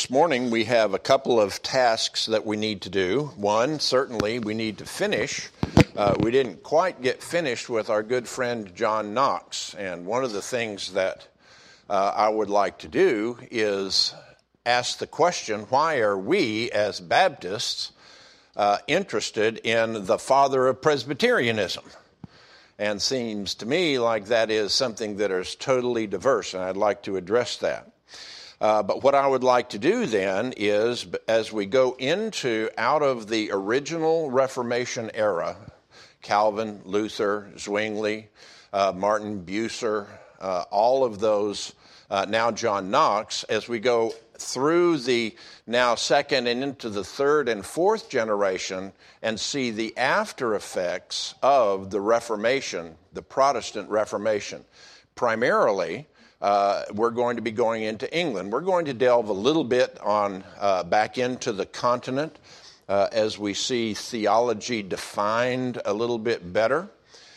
This morning we have a couple of tasks that we need to do. One, certainly we need to finish. We didn't quite get finished with our good friend John Knox, and one of the things that I would like to do is ask the question, why are we as Baptists interested in the father of Presbyterianism? And seems to me like that is something that is totally diverse, and I'd like to address that. But what I would like to do then is, as we go out of the original Reformation era, Calvin, Luther, Zwingli, Martin Bucer, all of those, now John Knox, as we go through the now second and into the third and fourth generation and see the after effects of the Reformation, the Protestant Reformation. Primarily, we're going to be going into England. We're going to delve a little bit on back into the continent as we see theology defined a little bit better.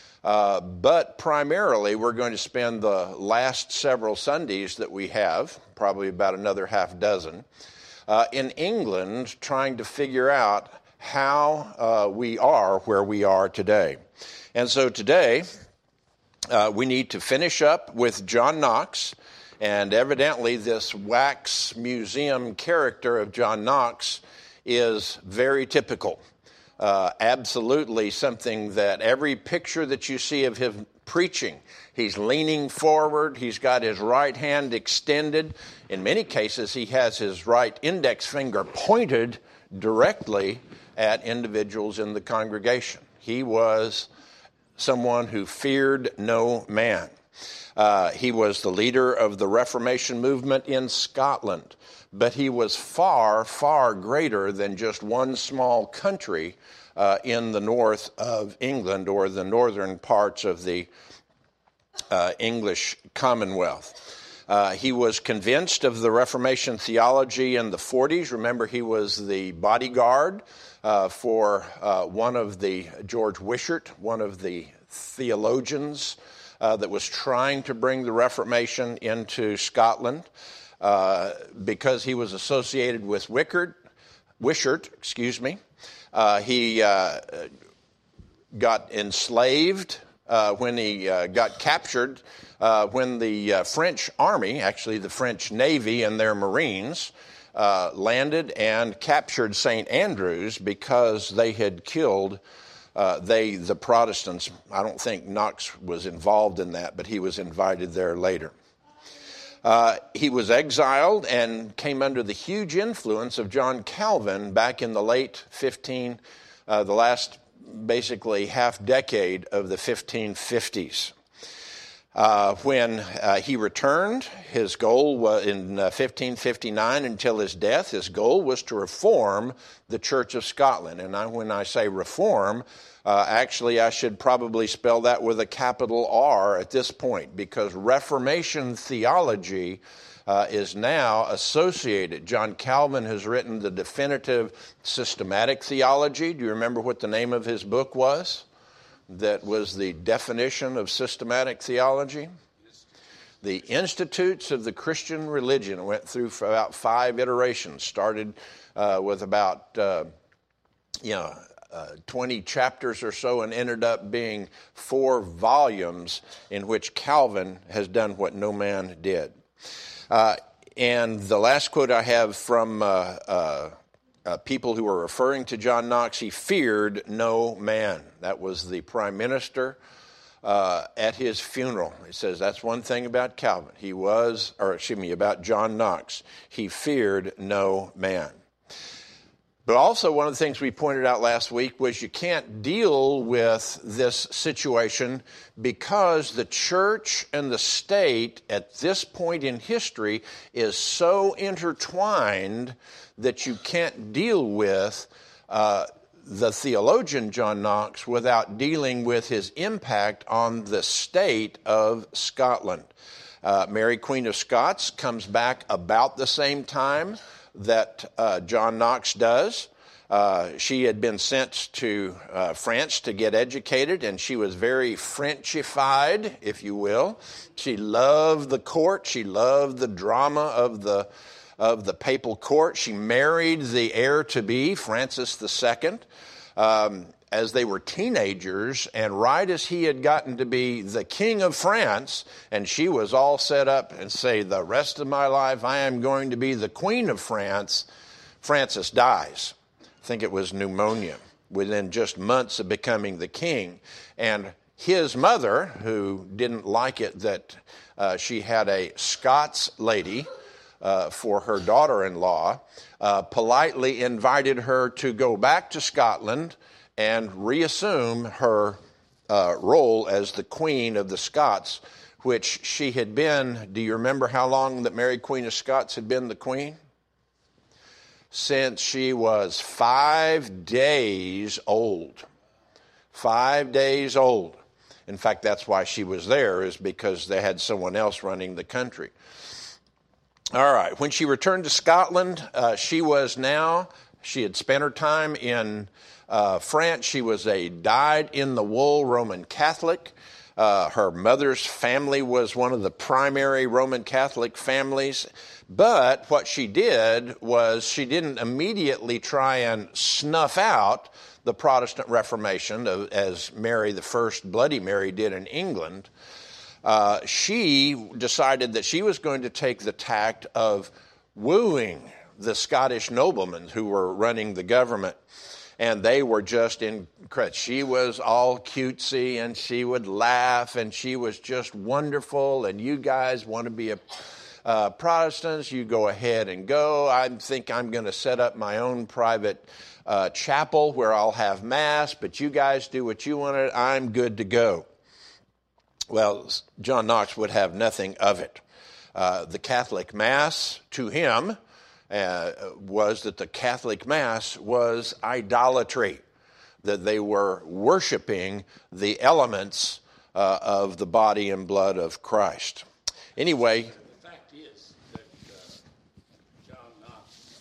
But primarily, we're going to spend the last several Sundays that we have, probably about another half dozen, in England trying to figure out how we are where we are today. And so today, we need to finish up with John Knox, and evidently this wax museum character of John Knox is very typical. Absolutely something that every picture that you see of him preaching, he's leaning forward, he's got his right hand extended. In many cases, he has his right index finger pointed directly at individuals in the congregation. He was someone who feared no man. He was the leader of the Reformation movement in Scotland, but he was far, far greater than just one small country in the north of England or the northern parts of the English Commonwealth. He was convinced of the Reformation theology in the 40s. Remember, he was the bodyguard for George Wishart, one of the theologians that was trying to bring the Reformation into Scotland. Because he was associated with Wishart, he got enslaved when he got captured when the French army, actually the French Navy and their Marines, landed and captured St. Andrews because they had killed the Protestants. I don't think Knox was involved in that, but he was invited there later. He was exiled and came under the huge influence of John Calvin back in the late the last basically half decade of the 1550s. When he returned, his goal was in 1559 until his death, his goal was to reform the Church of Scotland. And when I say reform, actually I should probably spell that with a capital R at this point, because Reformation theology is now associated. John Calvin has written the definitive systematic theology. Do you remember what the name of his book was? That was the definition of systematic theology. The Institutes of the Christian Religion went through for about 5 iterations, started with about 20 chapters or so, and ended up being 4 volumes in which Calvin has done what no man did. And the last quote I have from people who were referring to John Knox, he feared no man. That was the prime minister at his funeral. He says that's one thing about Calvin. About John Knox. He feared no man. But also one of the things we pointed out last week was you can't deal with this situation because the church and the state at this point in history is so intertwined that you can't deal with the theologian John Knox without dealing with his impact on the state of Scotland. Mary Queen of Scots comes back about the same time that John Knox does. She had been sent to France to get educated, and she was very Frenchified, if you will. She loved the court. She loved the drama of the of the papal court. She married the heir-to-be, Francis II, as they were teenagers, and right as he had gotten to be the King of France, and she was all set up and say, the rest of my life I am going to be the Queen of France, Francis dies. I think it was pneumonia within just months of becoming the king. And his mother, who didn't like it that she had a Scots lady for her daughter-in-law, politely invited her to go back to Scotland and reassume her role as the Queen of the Scots, which she had been. Do you remember how long that Mary, Queen of Scots, had been the Queen? Since she was 5 days old. 5 days old. In fact, that's why she was there, is because they had someone else running the country. All right, when she returned to Scotland, she had spent her time in France. She was a dyed-in-the-wool Roman Catholic. Her mother's family was one of the primary Roman Catholic families. But what she did was she didn't immediately try and snuff out the Protestant Reformation, as Mary the First, Bloody Mary, did in England. She decided that she was going to take the tact of wooing the Scottish noblemen who were running the government. And they were just incredible. She was all cutesy, and she would laugh, and she was just wonderful. And you guys want to be Protestants, you go ahead and go. I think I'm going to set up my own private chapel where I'll have Mass, but you guys do what you want. I'm good to go. Well, John Knox would have nothing of it. The Catholic Mass, to him, was that the Catholic Mass was idolatry, that they were worshiping the elements of the body and blood of Christ. Anyway, the fact is that John Knox,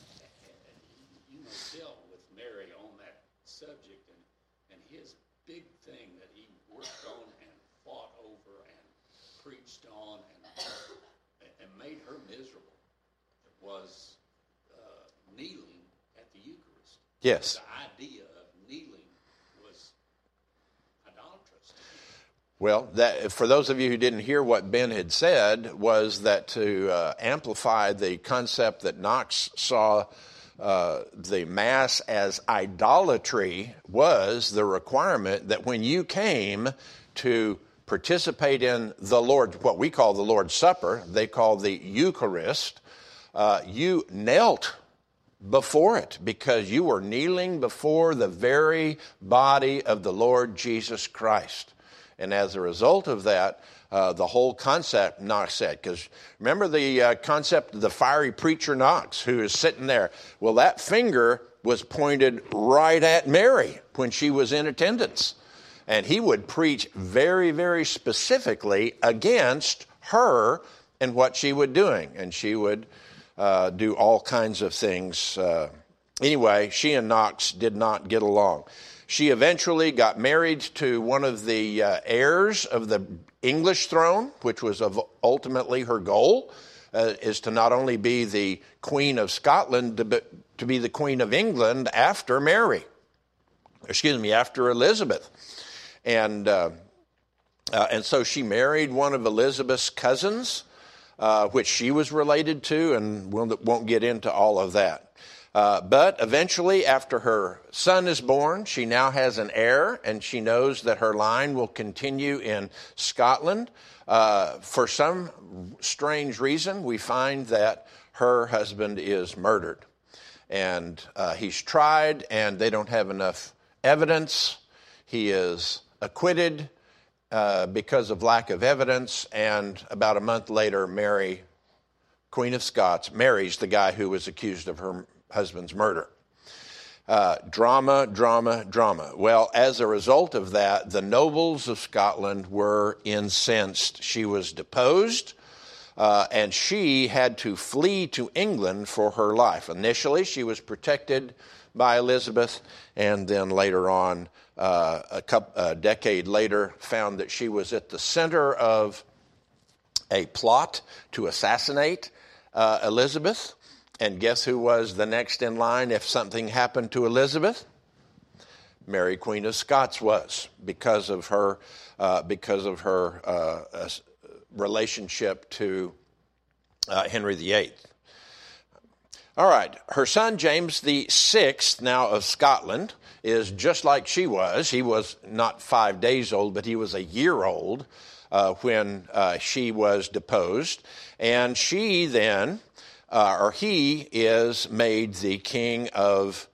dealt with Mary on that subject, and his big thing that he worked on and fought over and preached on and made her miserable was kneeling at the Eucharist. yes. The idea of kneeling was idolatrous. Well, for those of you who didn't hear what Ben had said, was that to amplify the concept that Knox saw the Mass as idolatry was the requirement that when you came to participate in the Lord, what we call the Lord's Supper, they call the Eucharist, you knelt before it because you were kneeling before the very body of the Lord Jesus Christ. And as a result of that, the whole concept, Knox said, because remember the concept of the fiery preacher Knox, who is sitting there. Well, that finger was pointed right at Mary when she was in attendance. And he would preach very, very specifically against her and what she was doing. And she would do all kinds of things. Anyway, she and Knox did not get along. She eventually got married to one of the heirs of the English throne, which was ultimately her goal, is to not only be the Queen of Scotland, but to be the Queen of England after after Elizabeth. And so she married one of Elizabeth's cousins, which she was related to, and won't get into all of that. But eventually, after her son is born, she now has an heir, and she knows that her line will continue in Scotland. For some strange reason, we find that her husband is murdered. And he's tried, and they don't have enough evidence. He is acquitted because of lack of evidence, and about a month later, Mary, Queen of Scots, marries the guy who was accused of her husband's murder. Drama. Well, as a result of that, the nobles of Scotland were incensed. She was deposed, and she had to flee to England for her life. Initially, she was protected by Elizabeth, and then later on, a decade later, found that she was at the center of a plot to assassinate Elizabeth. And guess who was the next in line if something happened to Elizabeth? Mary, Queen of Scots was, because of her relationship to Henry VIII. All right, her son James VI, now of Scotland, is just like she was. He was not 5 days old, but he was a year old when she was deposed. And she then, he is made the king of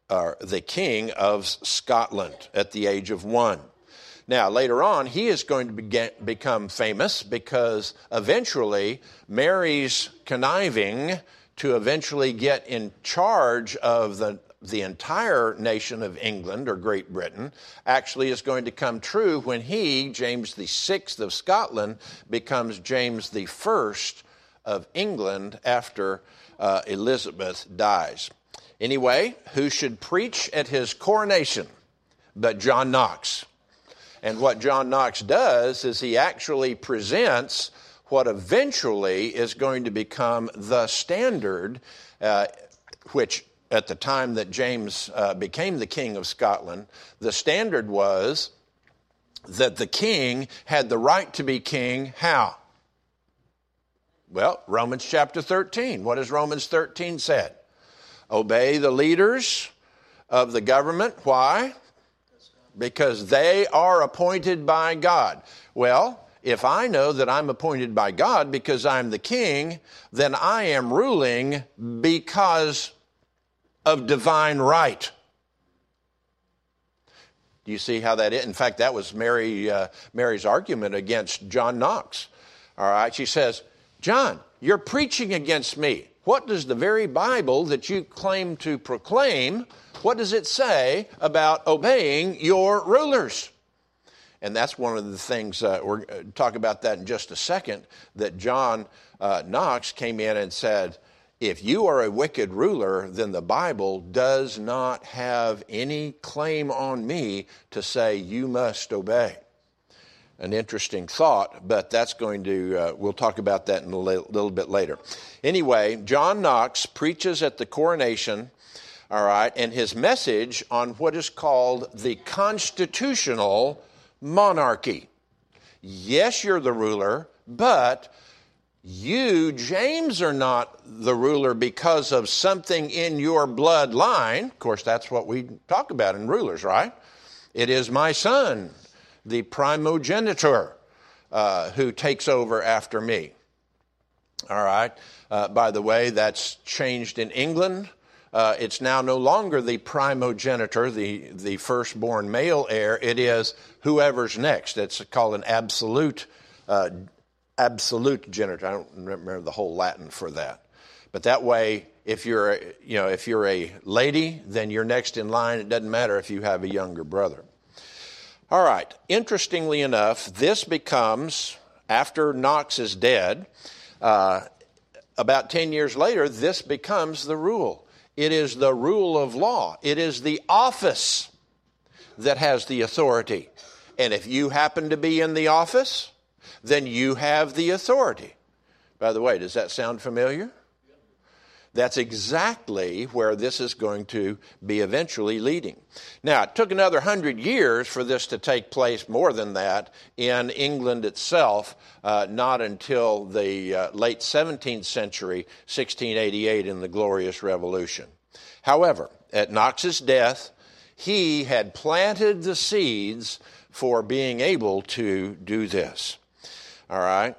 Scotland at the age of 1. Now, later on, he is going to become famous because eventually Mary's conniving to eventually get in charge of the entire nation of England or Great Britain actually is going to come true when he, James VI of Scotland, becomes James I of England after Elizabeth dies. Anyway, who should preach at his coronation but John Knox? And what John Knox does is he actually presents what eventually is going to become the standard, which at the time that James became the King of Scotland, the standard was that the king had the right to be king. How? Well, Romans chapter 13. What does Romans 13 say? Obey the leaders of the government. Why? Because they are appointed by God. Well, if I know that I'm appointed by God because I'm the king, then I am ruling because of divine right. Do you see how that is? In fact, that was Mary's argument against John Knox. All right, she says, John, you're preaching against me. What does the very Bible that you claim to proclaim, what does it say about obeying your rulers? And that's one of the things, we're going to talk about that in just a second, that John Knox came in and said, if you are a wicked ruler, then the Bible does not have any claim on me to say you must obey. An interesting thought, but that's going to, we'll talk about that in a little bit later. Anyway, John Knox preaches at the coronation, all right, and his message on what is called the constitutional monarchy. Yes, you're the ruler, but you, James, are not the ruler because of something in your bloodline. Of course, that's what we talk about in rulers, right? It is my son, the primogenitor, who takes over after me. All right. By the way, that's changed in England. It's now no longer the primogenitor, the firstborn male heir. It is whoever's next. It's called an absolute genitor. I don't remember the whole Latin for that. But that way, if you're a lady, then you're next in line. It doesn't matter if you have a younger brother. All right. Interestingly enough, this becomes, after Knox is dead, about 10 years later, this becomes the rule. It is the rule of law. It is the office that has the authority. And if you happen to be in the office, then you have the authority. By the way, does that sound familiar? That's exactly where this is going to be eventually leading. Now, it took another 100 years for this to take place, more than that, in England itself, not until the late 17th century, 1688, in the Glorious Revolution. However, at Knox's death, he had planted the seeds for being able to do this. All right?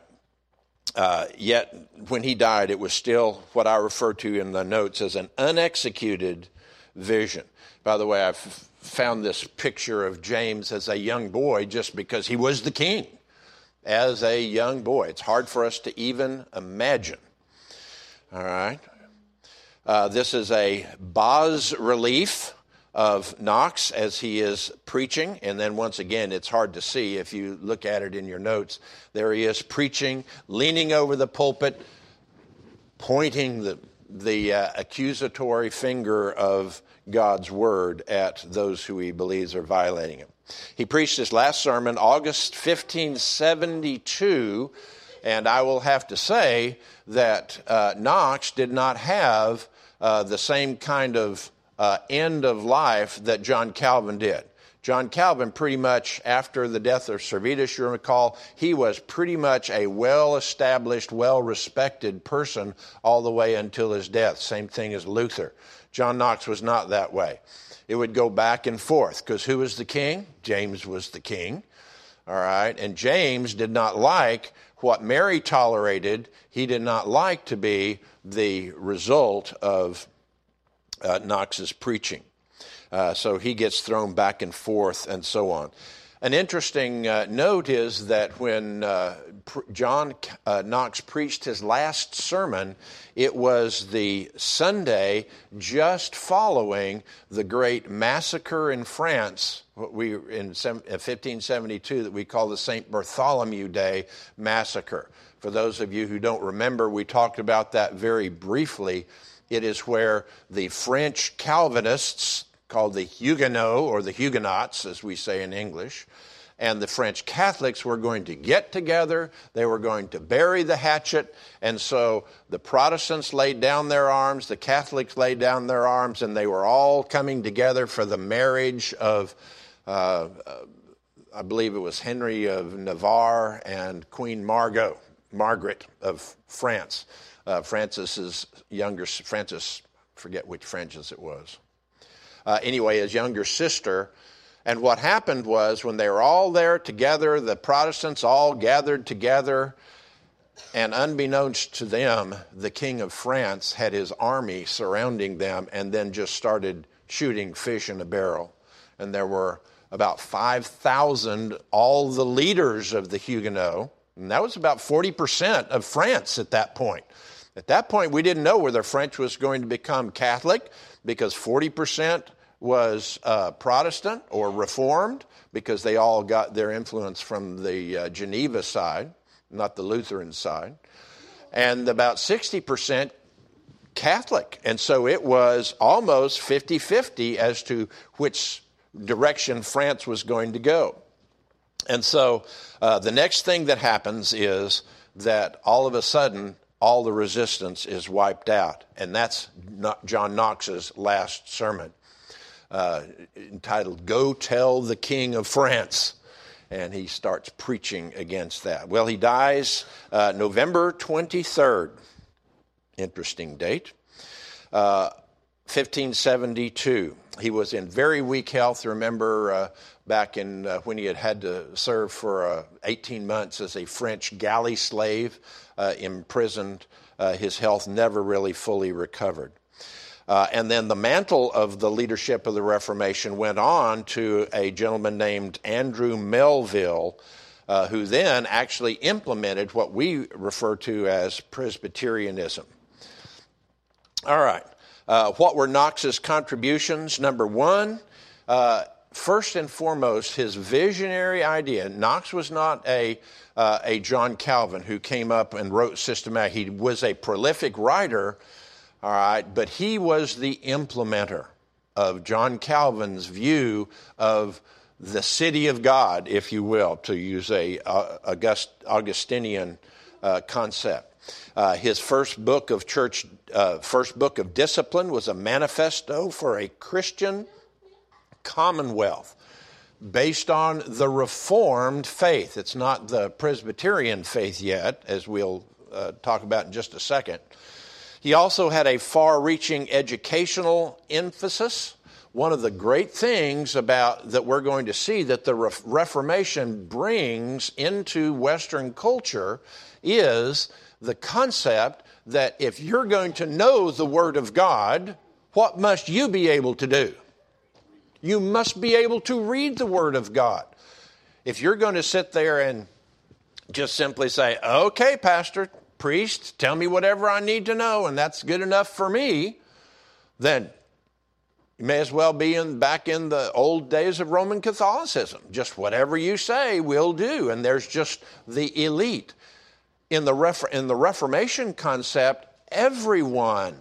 Yet, when he died, it was still what I refer to in the notes as an unexecuted vision. By the way, I've found this picture of James as a young boy just because he was the king. As a young boy. It's hard for us to even imagine. All right? This is a bas-relief of Knox as he is preaching. And then once again, it's hard to see if you look at it in your notes. There he is preaching, leaning over the pulpit, pointing the accusatory finger of God's word at those who he believes are violating him. He preached his last sermon August 1572, And I will have to say that Knox did not have the same kind of end of life that John Calvin did. John Calvin, pretty much after the death of Servetus, you recall, he was pretty much a well-established, well-respected person all the way until his death. Same thing as Luther. John Knox was not that way. It would go back and forth, because who was the king? James was the king. All right, and James did not like what Mary tolerated. He did not like to be the result of Knox's preaching. So he gets thrown back and forth and so on. An interesting note is that when John Knox preached his last sermon, it was the Sunday just following the great massacre in France, what we in 1572 that we call the St. Bartholomew Day massacre. For those of you who don't remember, we talked about that very briefly. It is where the French Calvinists, called the Huguenots, or the Huguenots, as we say in English, and the French Catholics were going to get together. They were going to bury the hatchet. And so the Protestants laid down their arms, the Catholics laid down their arms, and they were all coming together for the marriage of, I believe it was Henry of Navarre and Queen Margaret of France. Francis, forget which Francis it was. Anyway, his younger sister. And what happened was, when they were all there together, the Protestants all gathered together, and unbeknownst to them, the King of France had his army surrounding them and then just started shooting fish in a barrel. And there were about 5,000, all the leaders of the Huguenots, and that was about 40% of France at that point. At that point, we didn't know whether French was going to become Catholic, because 40% was Protestant or Reformed, because they all got their influence from the Geneva side, not the Lutheran side, and about 60% Catholic. And so it was almost 50-50 as to which direction France was going to go. And so the next thing that happens is that all of a sudden, all the resistance is wiped out. And that's John Knox's last sermon, entitled, "Go Tell the King of France." And he starts preaching against that. Well, he dies November 23rd. Interesting date. 1572. He was in very weak health. Remember back in when he had to serve for 18 months as a French galley slave, imprisoned, his health never really fully recovered. And then the mantle of the leadership of the Reformation went on to a gentleman named Andrew Melville, who then actually implemented what we refer to as Presbyterianism. All right. What were Knox's contributions? Number one, first and foremost, his visionary idea. Knox was not a John Calvin who came up and wrote systematic. He was a prolific writer, all right, but he was the implementer of John Calvin's view of the city of God, if you will, to use a Augustinian concept. His first book of discipline was a manifesto for a Christian commonwealth based on the Reformed faith. It's not the Presbyterian faith yet, as we'll talk about in just a second. He also had a far-reaching educational emphasis. One of the great things that we're going to see that the Reformation brings into Western culture is the concept that if you're going to know the Word of God, what must you be able to do? You must be able to read the Word of God. If you're going to sit there and just simply say, "Okay, pastor, priest, tell me whatever I need to know, and that's good enough for me," then you may as well be back in the old days of Roman Catholicism. Just whatever you say, we'll do. And there's just the elite. In the Reformation concept, everyone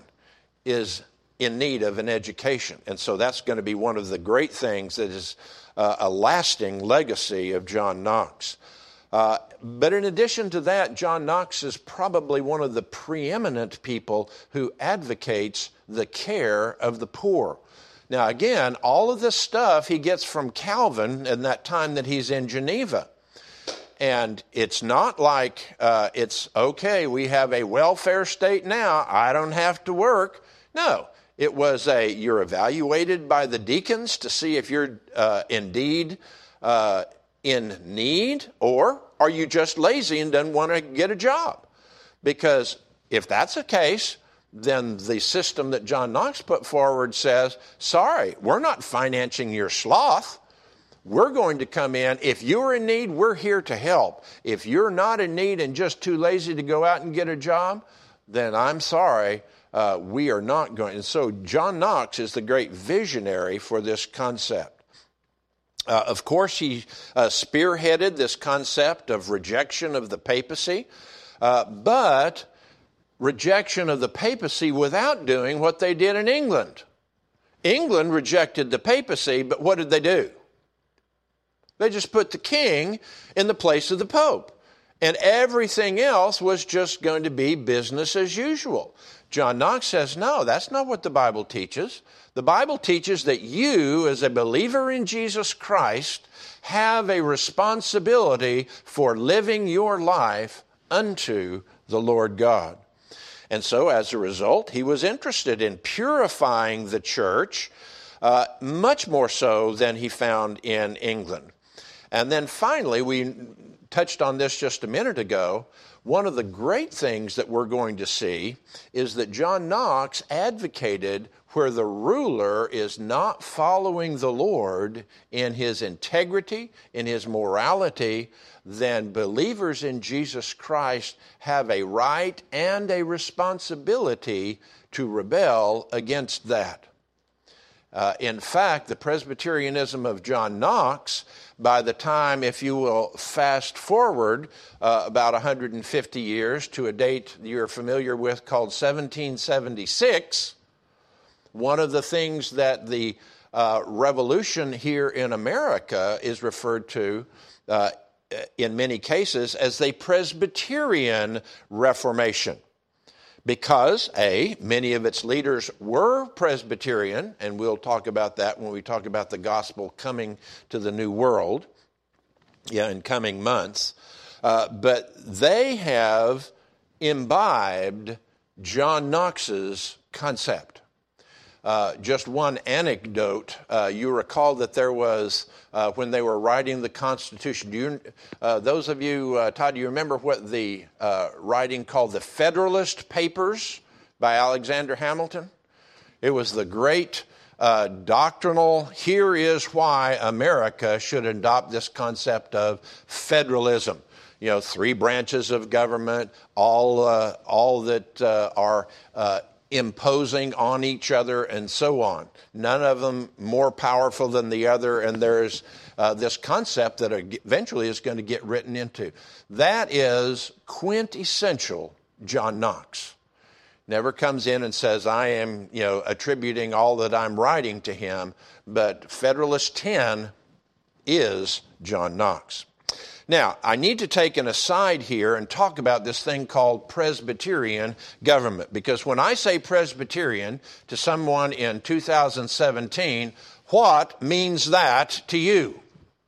is in need of an education. And so that's going to be one of the great things that is a lasting legacy of John Knox. But in addition to that, John Knox is probably one of the preeminent people who advocates the care of the poor. Now again, all of this stuff he gets from Calvin in that time that he's in Geneva. And it's not like it's okay, we have a welfare state now, I don't have to work. No, it was you're evaluated by the deacons to see if you're indeed in need, or are you just lazy and don't want to get a job? Because if that's the case, then the system that John Knox put forward says, sorry, we're not financing your sloth. We're going to come in. If you're in need, we're here to help. If you're not in need and just too lazy to go out and get a job, then I'm sorry, we are not going. And so John Knox is the great visionary for this concept. Of course, he spearheaded this concept of rejection of the papacy, but rejection of the papacy without doing what they did in England. England rejected the papacy, but what did they do? They just put the king in the place of the pope. And everything else was just going to be business as usual. John Knox says, no, that's not what the Bible teaches. The Bible teaches that you, as a believer in Jesus Christ, have a responsibility for living your life unto the Lord God. And so, as a result, he was interested in purifying the church, much more so than he found in England. And then finally, we touched on this just a minute ago, one of the great things that we're going to see is that John Knox advocated where the ruler is not following the Lord in his integrity, in his morality, then believers in Jesus Christ have a right and a responsibility to rebel against that. In fact, the Presbyterianism of John Knox, by the time, if you will fast forward about 150 years to a date you're familiar with called 1776, one of the things that the revolution here in America is referred to in many cases as the Presbyterian Reformation. Because, many of its leaders were Presbyterian, and we'll talk about that when we talk about the gospel coming to the New World in coming months. But they have imbibed John Knox's concept. Just one anecdote, you recall that there was, when they were writing the Constitution, those of you, Todd, do you remember what the writing called the Federalist Papers by Alexander Hamilton? It was the great doctrinal, here is why America should adopt this concept of federalism. You know, 3 branches of government, all that are imposing on each other and so on. None of them more powerful than the other, and there's this concept that eventually is going to get written into. That is quintessential John Knox. Never comes in and says, I am, attributing all that I'm writing to him, but Federalist 10 is John Knox. Now, I need to take an aside here and talk about this thing called Presbyterian government, because when I say Presbyterian to someone in 2017, what means that to you?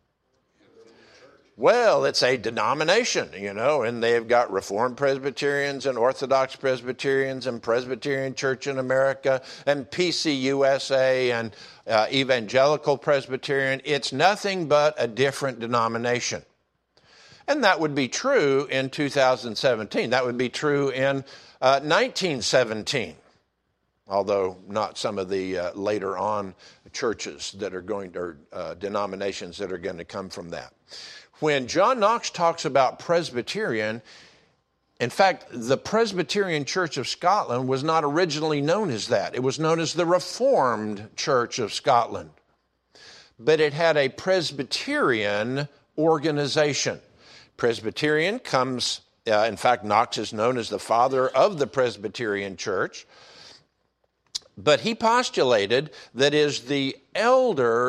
Well, it's a denomination, and they've got Reformed Presbyterians and Orthodox Presbyterians and Presbyterian Church in America and PCUSA and Evangelical Presbyterian. It's nothing but a different denomination. And that would be true in 2017. That would be true in 1917, although not some of the later on churches that are going to, denominations that are going to come from that. When John Knox talks about Presbyterian, in fact, the Presbyterian Church of Scotland was not originally known as that. It was known as the Reformed Church of Scotland. But it had a Presbyterian organization. Presbyterian comes, in fact, Knox is known as the father of the Presbyterian Church. But he postulated that is the elder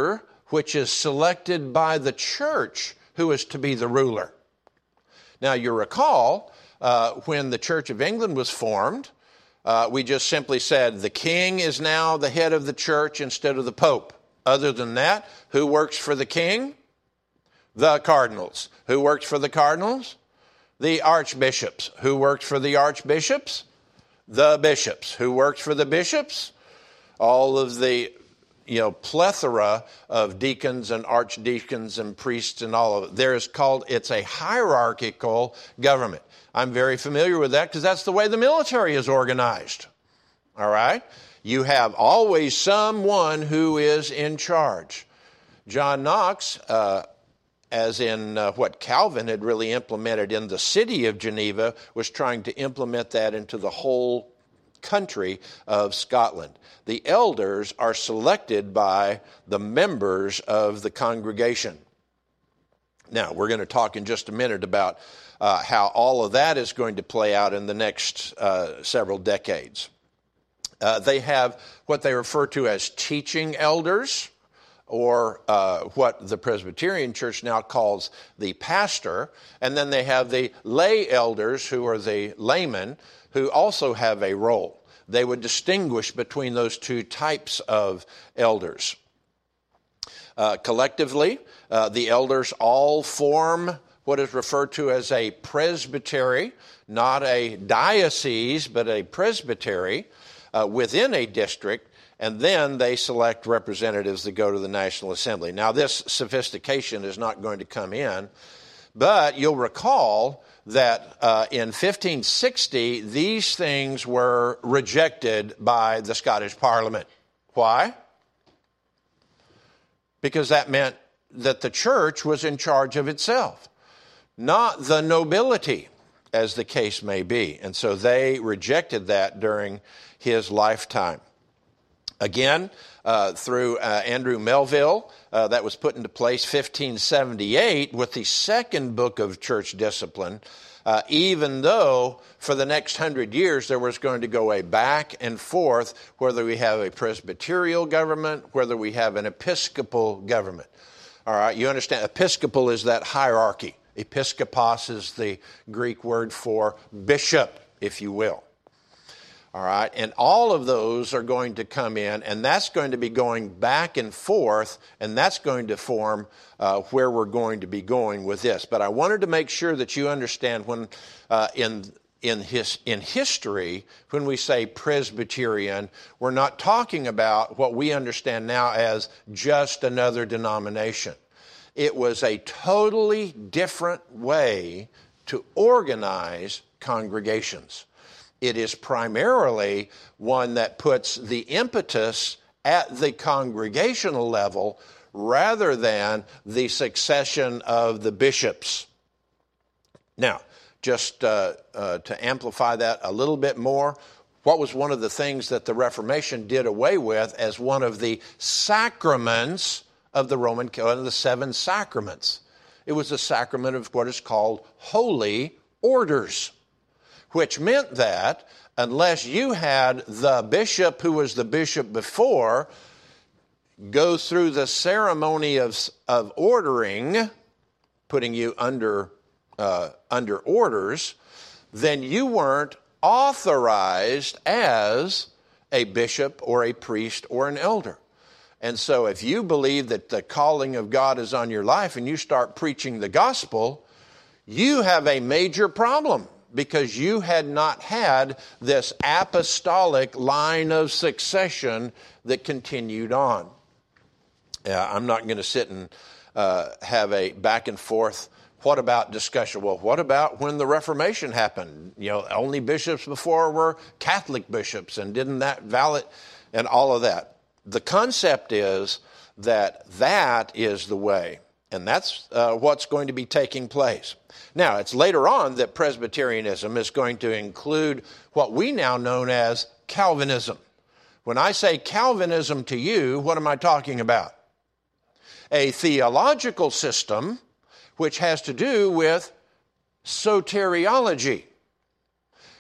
which is selected by the church who is to be the ruler. Now, you recall when the Church of England was formed, we just simply said the king is now the head of the church instead of the pope. Other than that, who works for the king? The cardinals. Who works for the cardinals? The archbishops. Who works for the archbishops? The bishops. Who works for the bishops? All of the plethora of deacons and archdeacons and priests and all of it. It's a hierarchical government. I'm very familiar with that because that's the way the military is organized. All right? You have always someone who is in charge. John Knox, as in what Calvin had really implemented in the city of Geneva, was trying to implement that into the whole country of Scotland. The elders are selected by the members of the congregation. Now, we're going to talk in just a minute about how all of that is going to play out in the next several decades. They have what they refer to as teaching elders, or what the Presbyterian Church now calls the pastor. And then they have the lay elders, who are the laymen, who also have a role. They would distinguish between those two types of elders. Collectively, the elders all form what is referred to as a presbytery, not a diocese, but a presbytery within a district, and then they select representatives that go to the National Assembly. Now, this sophistication is not going to come in, but you'll recall that in 1560, these things were rejected by the Scottish Parliament. Why? Because that meant that the church was in charge of itself, not the nobility, as the case may be. And so they rejected that during his lifetime. Again, through Andrew Melville, that was put into place 1578 with the second book of church discipline, even though for the next 100 years there was going to go a back and forth whether we have a presbyterial government, whether we have an episcopal government. All right, you understand, episcopal is that hierarchy. Episkopos is the Greek word for bishop, if you will. All right, and all of those are going to come in, and that's going to be going back and forth, and that's going to form where we're going to be going with this. But I wanted to make sure that you understand when in history, when we say Presbyterian, we're not talking about what we understand now as just another denomination. It was a totally different way to organize congregations. It is primarily one that puts the impetus at the congregational level rather than the succession of the bishops. Now, just to amplify that a little bit more, what was one of the things that the Reformation did away with as one of the sacraments of the Roman, one of the 7 sacraments? It was the sacrament of what is called holy orders, which meant that unless you had the bishop who was the bishop before go through the ceremony of ordering, putting you under orders, then you weren't authorized as a bishop or a priest or an elder. And so if you believe that the calling of God is on your life and you start preaching the gospel, you have a major problem, because you had not had this apostolic line of succession that continued on. I'm not going to sit and have a back and forth, what about discussion? Well, what about when the Reformation happened? Only bishops before were Catholic bishops, and didn't that valid, and all of that. The concept is that is the way, and that's what's going to be taking place. Now, it's later on that Presbyterianism is going to include what we now know as Calvinism. When I say Calvinism to you, what am I talking about? A theological system which has to do with soteriology,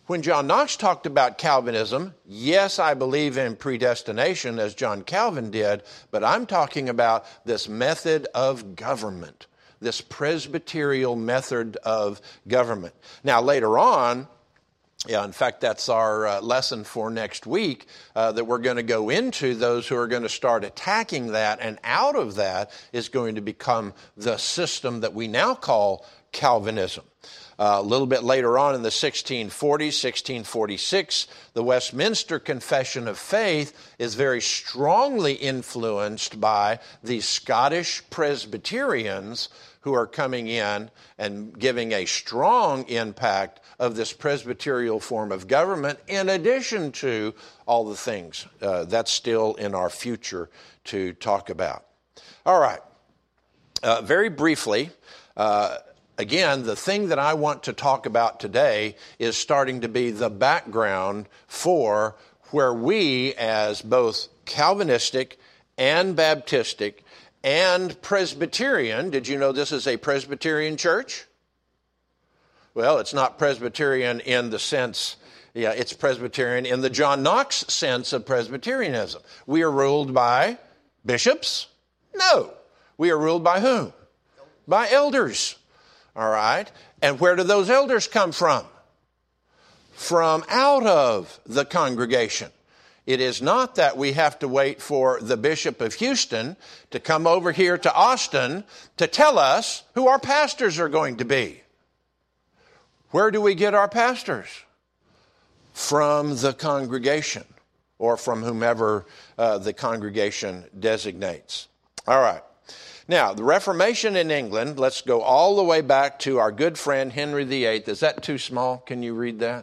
When John Knox talked about Calvinism, yes, I believe in predestination as John Calvin did, but I'm talking about this method of government, this Presbyterial method of government. Now, later on, in fact, that's our lesson for next week, that we're going to go into those who are going to start attacking that, and out of that is going to become the system that we now call Calvinism. A little bit later on in the 1640s, 1646, the Westminster Confession of Faith is very strongly influenced by the Scottish Presbyterians who are coming in and giving a strong impact of this Presbyterial form of government, in addition to all the things that's still in our future to talk about. All right. Very briefly, again, the thing that I want to talk about today is starting to be the background for where we, as both Calvinistic and Baptistic and Presbyterian, did you know this is a Presbyterian church? Well, it's not Presbyterian in the sense, it's Presbyterian in the John Knox sense of Presbyterianism. We are ruled by bishops? No. We are ruled by whom? By elders. All right. And where do those elders come from? From out of the congregation. It is not that we have to wait for the Bishop of Houston to come over here to Austin to tell us who our pastors are going to be. Where do we get our pastors? From the congregation, or from whomever the congregation designates. All right. Now, the Reformation in England, let's go all the way back to our good friend Henry VIII. Is that too small? Can you read that?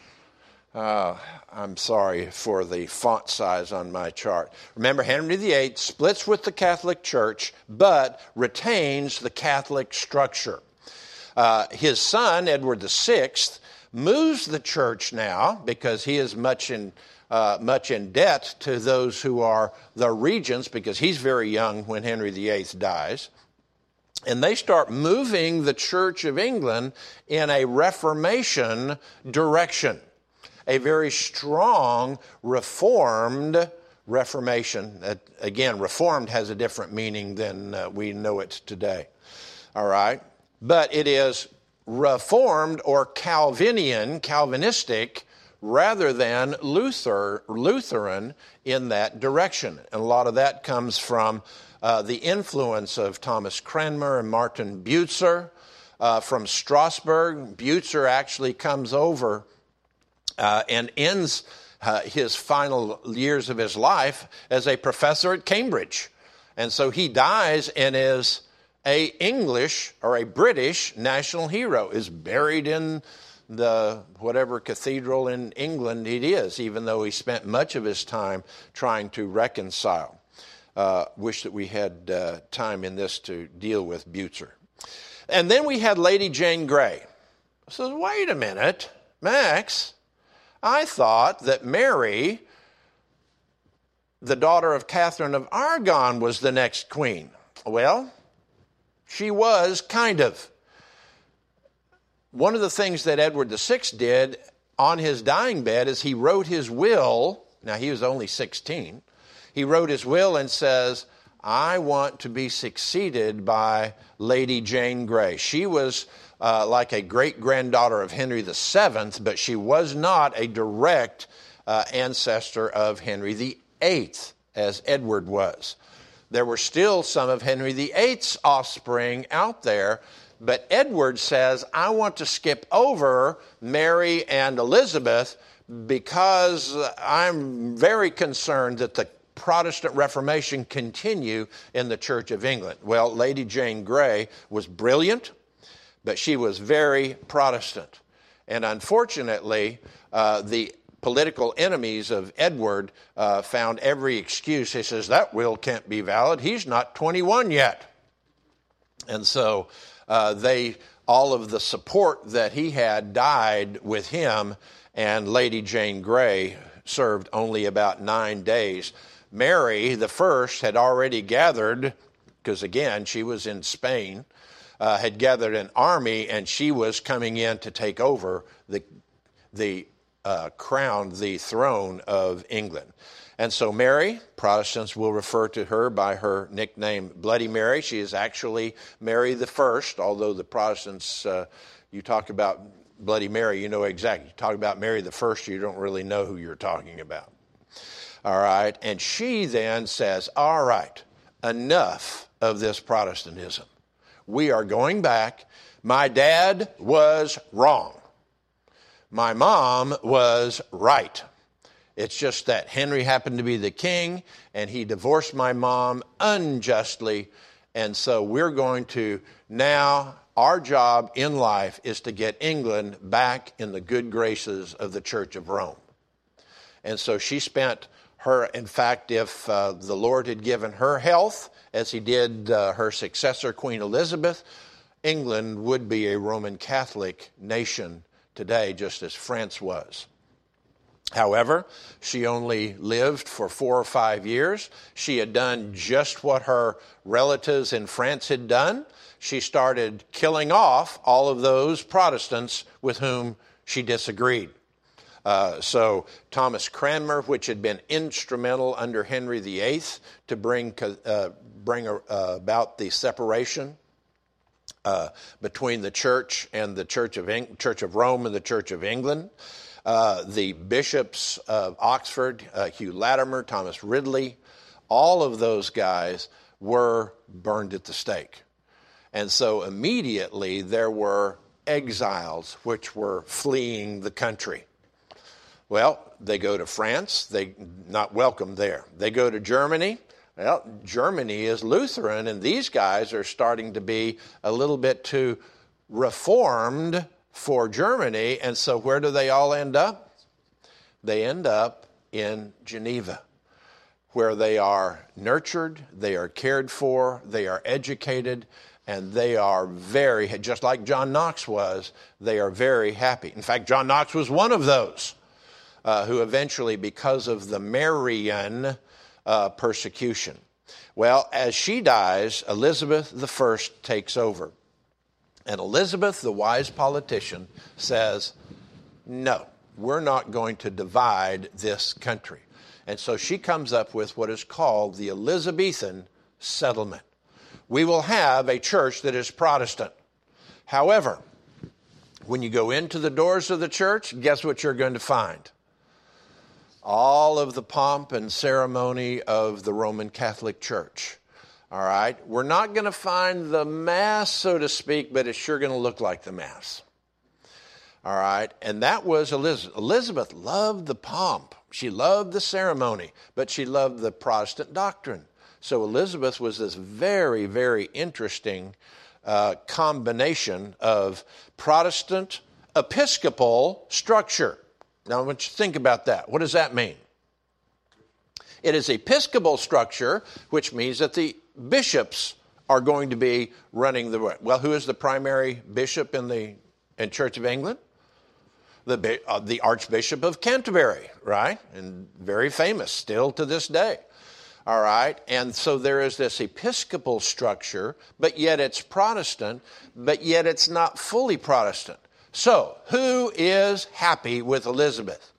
I'm sorry for the font size on my chart. Remember, Henry VIII splits with the Catholic Church, but retains the Catholic structure. His son, Edward VI, moves the church now because he is much in debt to those who are the regents, because he's very young when Henry VIII dies. And they start moving the Church of England in a Reformation direction, a very strong Reformed Reformation. Again, Reformed has a different meaning than we know it today. All right? But it is Reformed or Calvinistic, rather than Lutheran in that direction. And a lot of that comes from the influence of Thomas Cranmer and Martin Butzer from Strasbourg. Butzer actually comes over and ends his final years of his life as a professor at Cambridge. And so he dies and is a English or a British national hero, is buried in the whatever cathedral in England it is, even though he spent much of his time trying to reconcile. Wish that we had time in this to deal with Butzer. And then we had Lady Jane Grey. I said, wait a minute, Max, I thought that Mary, the daughter of Catherine of Aragon, was the next queen. Well, she was, kind of. One of the things that Edward VI did on his dying bed is he wrote his will. Now, he was only 16. He wrote his will and says, I want to be succeeded by Lady Jane Grey. She was like a great-granddaughter of Henry VII, but she was not a direct ancestor of Henry VIII, as Edward was. There were still some of Henry VIII's offspring out there, but Edward says, I want to skip over Mary and Elizabeth because I'm very concerned that the Protestant Reformation continue in the Church of England. Well, Lady Jane Grey was brilliant, but she was very Protestant. And unfortunately, the political enemies of Edward found every excuse. He says, that will can't be valid. He's not 21 yet. And so all of the support that he had died with him, and Lady Jane Grey served only about 9 days. Mary, the first, had already gathered, because again, she was in Spain, had gathered an army, and she was coming in to take over the crown, the throne of England. And so Mary, Protestants will refer to her by her nickname Bloody Mary. She is actually Mary the First, although the Protestants, you talk about Bloody Mary, you know exactly. You talk about Mary the First, you don't really know who you're talking about. All right, and she then says, all right, enough of this Protestantism. We are going back. My dad was wrong. My mom was right. It's just that Henry happened to be the king, and he divorced my mom unjustly, and so we're going to now, our job in life is to get England back in the good graces of the Church of Rome. And so she spent her, in fact, if the Lord had given her health, as he did her successor, Queen Elizabeth, England would be a Roman Catholic nation today, just as France was. However, she only lived for 4 or 5 years. She had done just what her relatives in France had done. She started killing off all of those Protestants with whom she disagreed. So Thomas Cranmer, which had been instrumental under Henry VIII to bring about the separation between the church and the Church of Rome and the Church of England. The bishops of Oxford, Hugh Latimer, Thomas Ridley, all of those guys were burned at the stake. And so immediately there were exiles which were fleeing the country. Well, they go to France, they not welcome there. They go to Germany. Well, Germany is Lutheran, and these guys are starting to be a little bit too reformed for Germany, and so where do they all end up? They end up in Geneva, where they are nurtured, they are cared for, they are educated, and they are very, just like John Knox was, they are very happy. In fact, John Knox was one of those who eventually, because of the Marian persecution. Well, as she dies, Elizabeth I takes over. And Elizabeth, the wise politician, says, no, we're not going to divide this country. And so she comes up with what is called the Elizabethan settlement. We will have a church that is Protestant. However, when you go into the doors of the church, guess what you're going to find? All of the pomp and ceremony of the Roman Catholic Church. All right? We're not going to find the Mass, so to speak, but it's sure going to look like the Mass. All right? And that was Elizabeth. Elizabeth loved the pomp. She loved the ceremony, but she loved the Protestant doctrine. So Elizabeth was this very, very interesting combination of Protestant Episcopal structure. Now, I want you to think about that. What does that mean? It is Episcopal structure, which means that the bishops are going to be running the... Well, who is the primary bishop in Church of England? The Archbishop of Canterbury, right? And very famous still to this day. All right? And so there is this Episcopal structure, but yet it's Protestant, but yet it's not fully Protestant. So, who is happy with Elizabeth?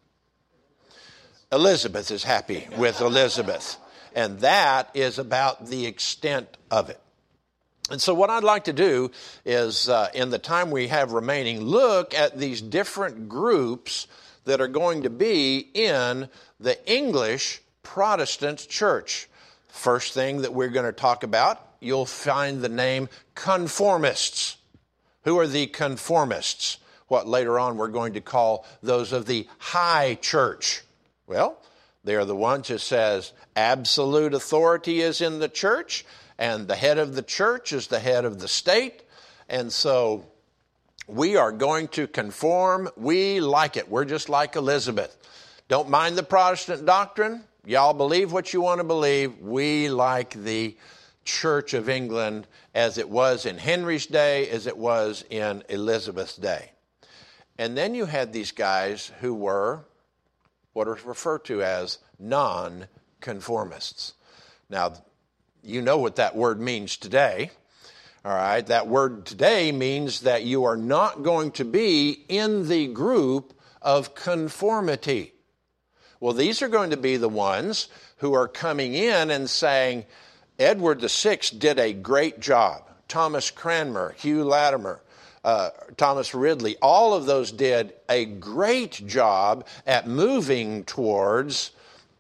Elizabeth is happy with Elizabeth. And that is about the extent of it. And so what I'd like to do is, in the time we have remaining, look at these different groups that are going to be in the English Protestant church. First thing that we're going to talk about, you'll find the name conformists. Who are the conformists? What later on we're going to call those of the high church. Well, they're the ones who says absolute authority is in the church, and the head of the church is the head of the state. And so we are going to conform. We like it. We're just like Elizabeth. Don't mind the Protestant doctrine. Y'all believe what you want to believe. We like the Church of England as it was in Henry's day, as it was in Elizabeth's day. And then you had these guys who were what are referred to as non-conformists. Now, you know what that word means today. All right, that word today means that you are not going to be in the group of conformity. Well, these are going to be the ones who are coming in and saying, Edward VI did a great job. Thomas Cranmer, Hugh Latimer, Thomas Ridley, all of those did a great job at moving towards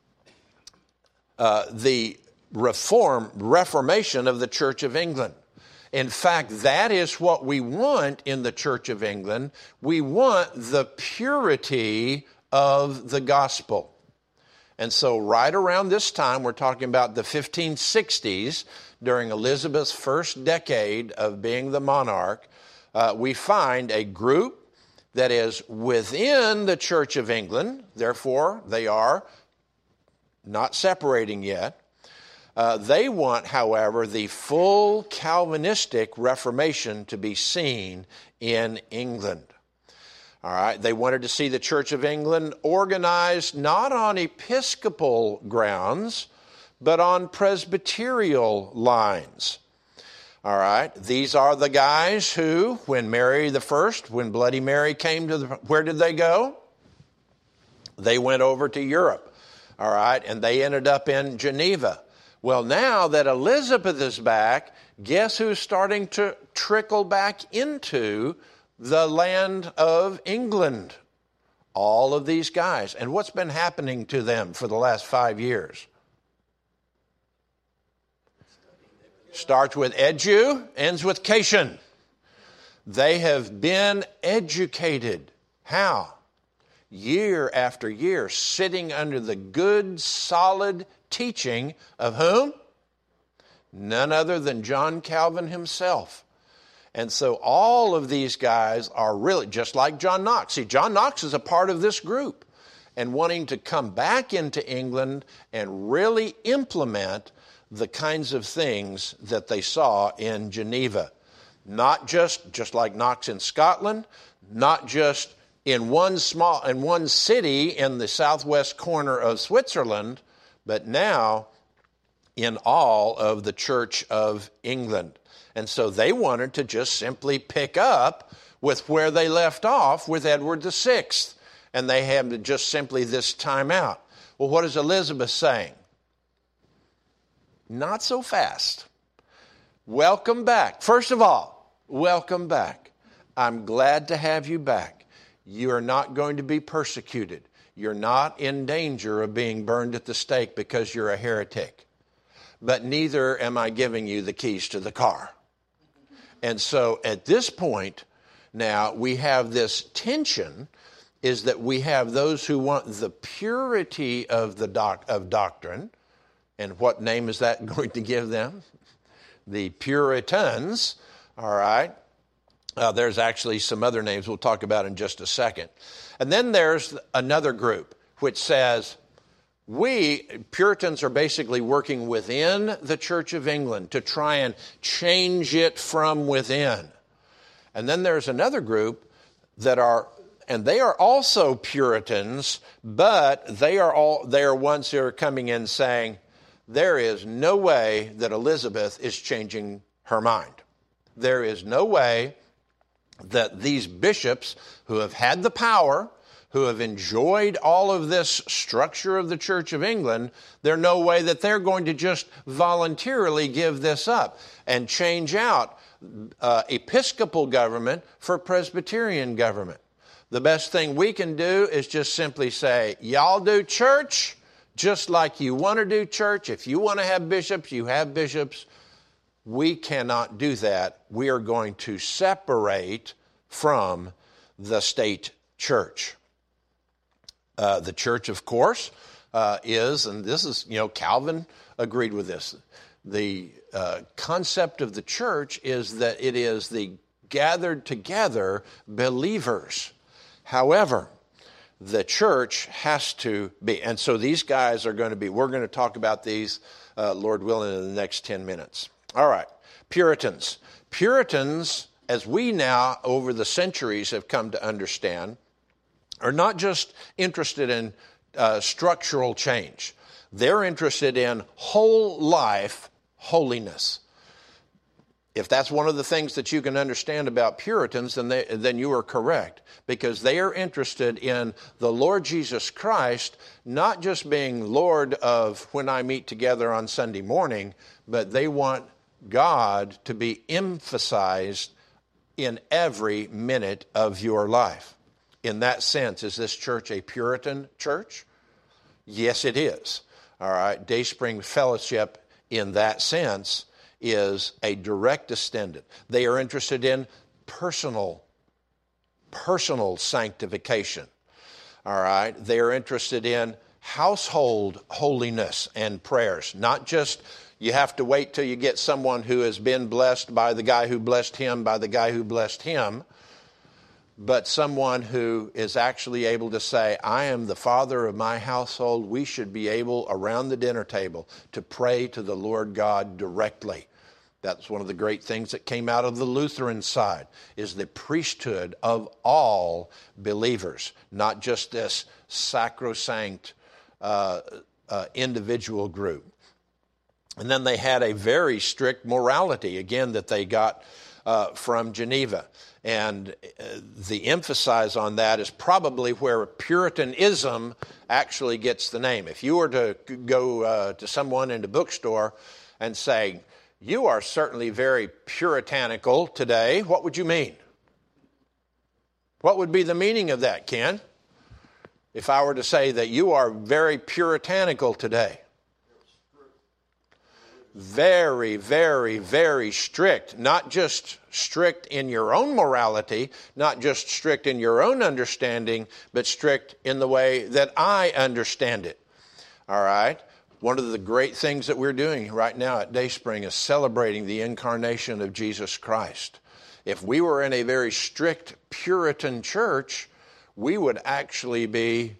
the reformation of the Church of England. In fact, that is what we want in the Church of England. We want the purity of the gospel. And so right around this time, we're talking about the 1560s, during Elizabeth's first decade of being the monarch, we find a group that is within the Church of England. Therefore, they are not separating yet. They want, however, the full Calvinistic Reformation to be seen in England. All right, they wanted to see the Church of England organized not on Episcopal grounds, but on Presbyterial lines. All right, these are the guys who, when when Bloody Mary came to where did they go? They went over to Europe. All right, and they ended up in Geneva. Well, now that Elizabeth is back, guess who's starting to trickle back into the land of England? All of these guys. And what's been happening to them for the last 5 years? Starts with edu, ends with cation. They have been educated. How? Year after year, sitting under the good, solid teaching of whom? None other than John Calvin himself. And so all of these guys are really just like John Knox. See, John Knox is a part of this group and wanting to come back into England and really implement the kinds of things that they saw in Geneva. Not just like Knox in Scotland, not just in one city in the southwest corner of Switzerland, but now in all of the Church of England. And so they wanted to just simply pick up with where they left off with Edward VI. And they had just simply this time out. Well, what is Elizabeth saying? Not so fast. Welcome back. First of all, welcome back. I'm glad to have you back. You are not going to be persecuted. You're not in danger of being burned at the stake because you're a heretic. But neither am I giving you the keys to the car. And so at this point, now we have this tension, is that we have those who want the purity of doctrine. And what name is that going to give them? The Puritans, all right? There's actually some other names we'll talk about in just a second. And then there's another group which says, Puritans are basically working within the Church of England to try and change it from within. And then there's another group that are, and they are also Puritans, but they are ones who are coming in saying, there is no way that Elizabeth is changing her mind. There is no way that these bishops who have had the power, who have enjoyed all of this structure of the Church of England, there's no way that they're going to just voluntarily give this up and change out Episcopal government for Presbyterian government. The best thing we can do is just simply say, y'all do church just like you want to do church. If you want to have bishops, you have bishops. We cannot do that. We are going to separate from the state church. The church, of course, is, and this is, Calvin agreed with this. The concept of the church is that it is the gathered together believers. However, the church has to be, and so these guys are going to be, we're going to talk about these, Lord willing, in the next 10 minutes. All right, Puritans. Puritans, as we now over the centuries have come to understand, are not just interested in structural change. They're interested in whole life holiness. If that's one of the things that you can understand about Puritans, then you are correct, because they are interested in the Lord Jesus Christ not just being Lord of when I meet together on Sunday morning, but they want God to be emphasized in every minute of your life. In that sense, is this church a Puritan church? Yes, it is. All right, Dayspring Fellowship in that sense is a direct descendant. They are interested in personal sanctification. All right, they are interested in household holiness and prayers. Not just you have to wait till you get someone who has been blessed by the guy who blessed him, by the guy who blessed him, but someone who is actually able to say, I am the father of my household. We should be able, around the dinner table, to pray to the Lord God directly. That's one of the great things that came out of the Lutheran side, is the priesthood of all believers, not just this sacrosanct individual group. And then they had a very strict morality, again, that they got from Geneva. And the emphasis on that is probably where Puritanism actually gets the name. If you were to go to someone in the bookstore and say, you are certainly very puritanical today, what would you mean? What would be the meaning of that, Ken? If I were to say that you are very puritanical today. Very, very, very strict. Not just strict in your own morality, not just strict in your own understanding, but strict in the way that I understand it. All right? One of the great things that we're doing right now at Dayspring is celebrating the incarnation of Jesus Christ. If we were in a very strict Puritan church, we would actually be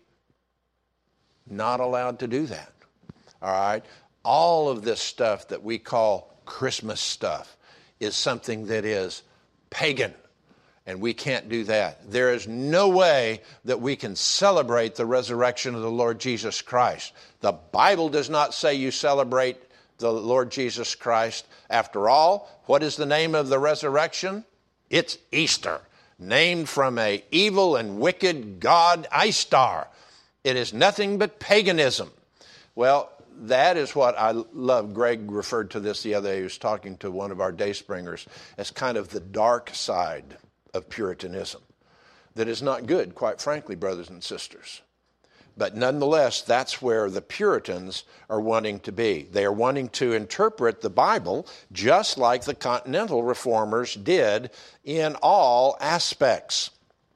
not allowed to do that. All right? All of this stuff that we call Christmas stuff is something that is pagan, and we can't do that. There is no way that we can celebrate the resurrection of the Lord Jesus Christ. The Bible does not say you celebrate the Lord Jesus Christ. After all, what is the name of the resurrection? It's Easter, named from an evil and wicked god, Istar. It is nothing but paganism. Well, that is what I love. Greg referred to this the other day. He was talking to one of our Dayspringers as kind of the dark side of Puritanism. That is not good, quite frankly, brothers and sisters. But nonetheless, that's where the Puritans are wanting to be. They are wanting to interpret the Bible just like the Continental Reformers did in all aspects.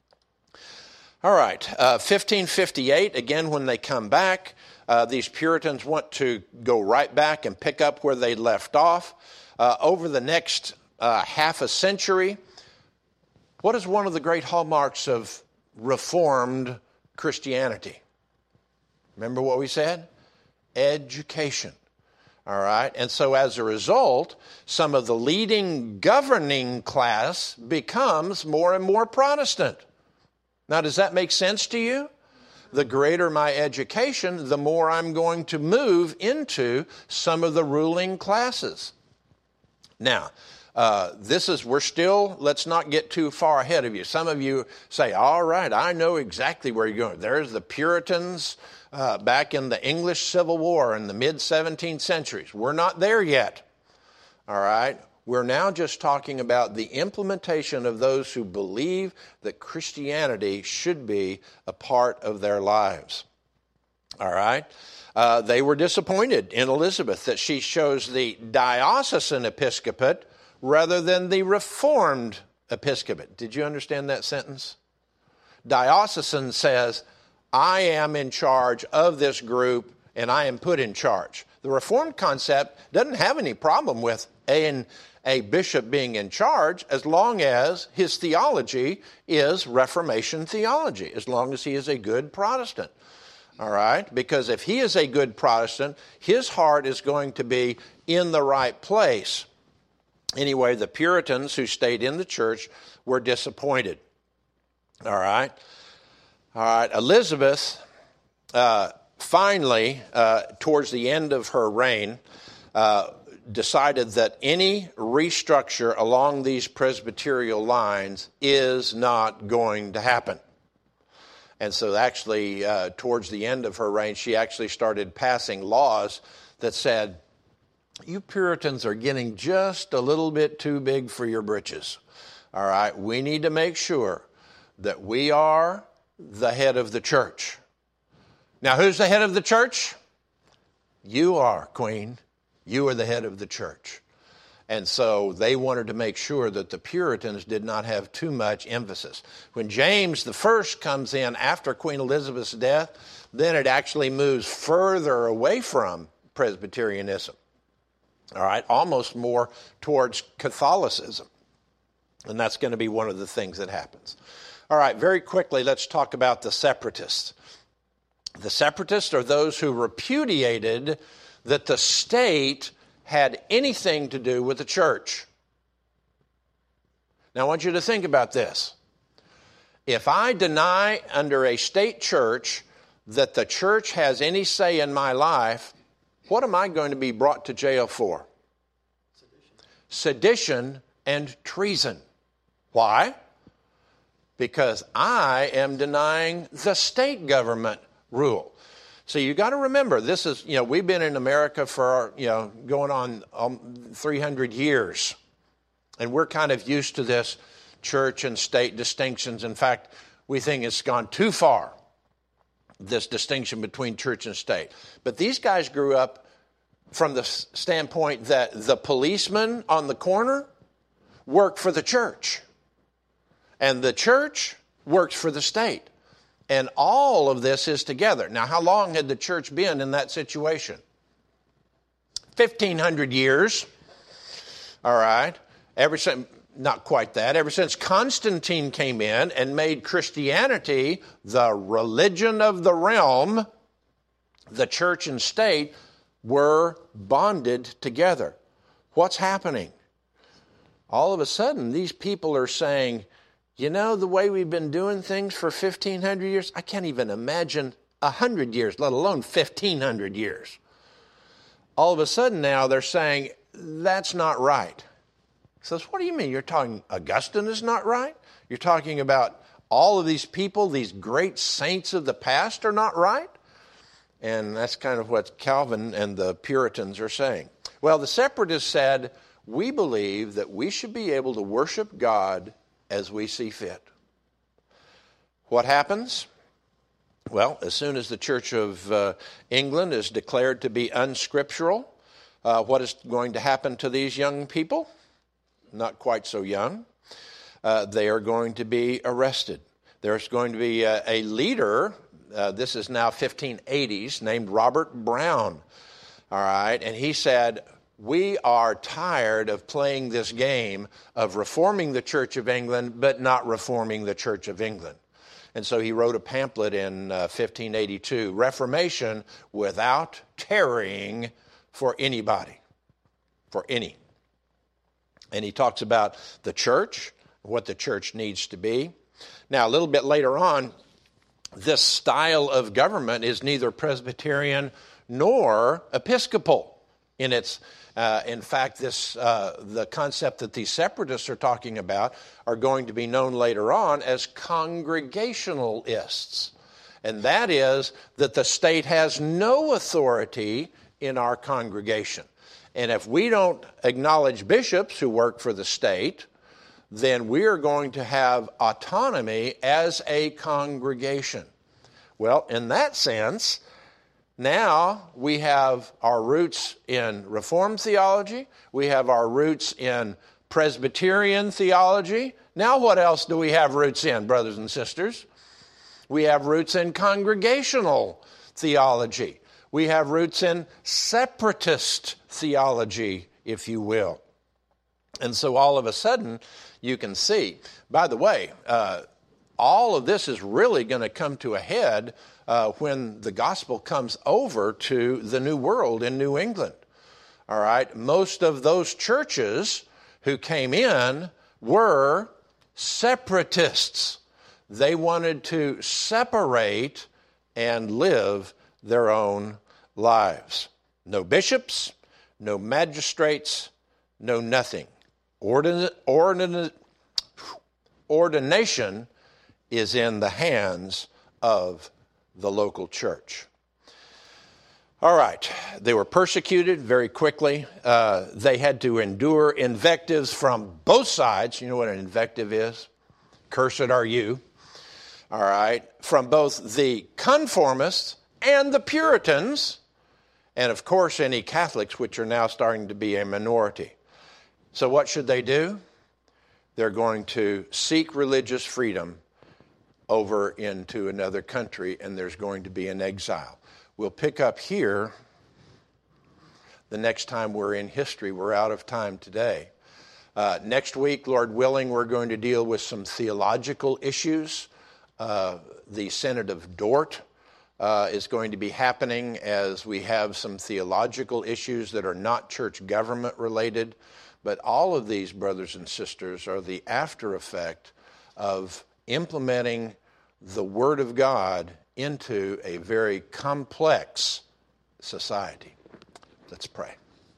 All right, 1558, again, when they come back, these Puritans want to go right back and pick up where they left off. Over the next half a century, what is one of the great hallmarks of Reformed Christianity? Remember what we said? Education. All right, and so as a result, some of the leading governing class becomes more and more Protestant. Now, does that make sense to you? The greater my education, the more I'm going to move into some of the ruling classes. Now, let's not get too far ahead of you. Some of you say, all right, I know exactly where you're going. There's the Puritans back in the English Civil War in the mid-17th centuries. We're not there yet. All right? We're now just talking about the implementation of those who believe that Christianity should be a part of their lives. All right? They were disappointed in Elizabeth that she chose the diocesan episcopate rather than the Reformed episcopate. Did you understand that sentence? Diocesan says, I am in charge of this group and I am put in charge. The Reformed concept doesn't have any problem with a bishop being in charge as long as his theology is Reformation theology, as long as he is a good Protestant. All right? Because if he is a good Protestant, his heart is going to be in the right place. Anyway, the Puritans who stayed in the church were disappointed. All right? All right. Elizabeth, finally, towards the end of her reign, decided that any restructure along these Presbyterial lines is not going to happen. And so actually, towards the end of her reign, she actually started passing laws that said, you Puritans are getting just a little bit too big for your britches. All right, we need to make sure that we are the head of the church. Now, who's the head of the church? You are, Queen. You are the head of the church. And so they wanted to make sure that the Puritans did not have too much emphasis. When James I comes in after Queen Elizabeth's death, then it actually moves further away from Presbyterianism. All right, almost more towards Catholicism. And that's going to be one of the things that happens. All right, very quickly, let's talk about the separatists. The separatists are those who repudiated that the state had anything to do with the church. Now, I want you to think about this. If I deny under a state church that the church has any say in my life, what am I going to be brought to jail for? Sedition and treason. Why? Because I am denying the state government rule. So you got to remember, this is, we've been in America for, going on 300 years. And we're kind of used to this church and state distinctions. In fact, we think it's gone too far, this distinction between church and state. But these guys grew up from the standpoint that the policeman on the corner worked for the church. And the church works for the state. And all of this is together. Now, how long had the church been in that situation? 1,500 years. All right. Ever since, not quite that. Ever since Constantine came in and made Christianity the religion of the realm, the church and state were bonded together. What's happening? All of a sudden, these people are saying, the way we've been doing things for 1,500 years, I can't even imagine 100 years, let alone 1,500 years. All of a sudden now they're saying, that's not right. He says, what do you mean? You're talking Augustine is not right? You're talking about all of these people, these great saints of the past are not right? And that's kind of what Calvin and the Puritans are saying. Well, the separatists said, we believe that we should be able to worship God as we see fit. What happens? Well, as soon as the Church of England is declared to be unscriptural, what is going to happen to these young people? Not quite so young. They are going to be arrested. There's going to be a leader, this is now 1580s, named Robert Brown. All right, and he said, we are tired of playing this game of reforming the Church of England, but not reforming the Church of England. And so he wrote a pamphlet in 1582, Reformation without tarrying for anybody, for any. And he talks about the church, what the church needs to be. Now, a little bit later on, this style of government is neither Presbyterian nor Episcopal in its in fact, the concept that these separatists are talking about are going to be known later on as Congregationalists. And that is that the state has no authority in our congregation. And if we don't acknowledge bishops who work for the state, then we are going to have autonomy as a congregation. Well, in that sense, now we have our roots in Reformed theology. We have our roots in Presbyterian theology. Now what else do we have roots in, brothers and sisters? We have roots in congregational theology. We have roots in separatist theology, if you will. And so all of a sudden, you can see, by the way, all of this is really going to come to a head when the gospel comes over to the New World in New England. All right, most of those churches who came in were separatists. They wanted to separate and live their own lives. No bishops, no magistrates, no nothing. Ordination is in the hands of the local church. All right, they were persecuted very quickly. They had to endure invectives from both sides. You know what an invective is? Cursed are you. All right, from both the conformists and the Puritans, and of course any Catholics, which are now starting to be a minority. So what should they do? They're going to seek religious freedom over into another country, and there's going to be an exile. We'll pick up here the next time we're in history. We're out of time today. Next week, Lord willing, we're going to deal with some theological issues. The Synod of Dort is going to be happening as we have some theological issues that are not church government related. But all of these, brothers and sisters, are the after effect of implementing the Word of God into a very complex society. Let's pray.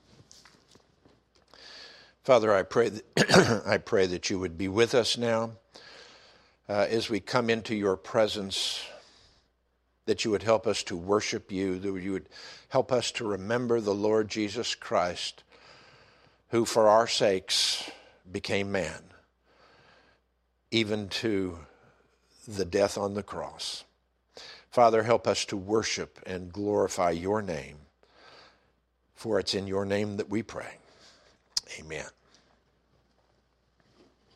Father, I pray that you would be with us now as we come into your presence, that you would help us to worship you, that you would help us to remember the Lord Jesus Christ, who for our sakes became man, even to the death on the cross. Father, help us to worship and glorify your name, for it's in your name that we pray. Amen.